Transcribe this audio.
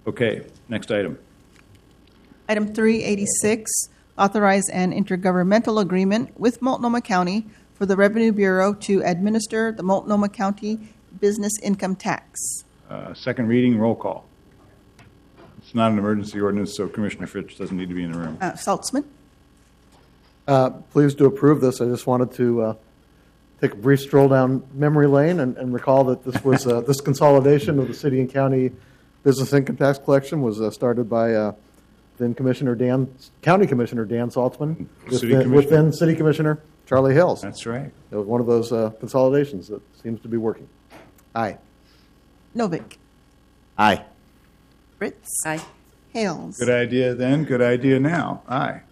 Okay, next item. Item 386, authorize an intergovernmental agreement with Multnomah County for the Revenue Bureau to administer the Multnomah County business income tax. Second reading, roll call. It's not an emergency ordinance, so Commissioner Fitch doesn't need to be in the room. Saltzman? Pleased to approve this. I just wanted to take a brief stroll down memory lane and recall that this was this consolidation of the city and county business income tax collection was started by then County Commissioner Dan Saltzman within City Commissioner Charlie Hills. That's right. It was one of those consolidations that seems to be working. Aye. Novick? Aye. Fritz? Aye. Hales? Good idea then, good idea now. Aye.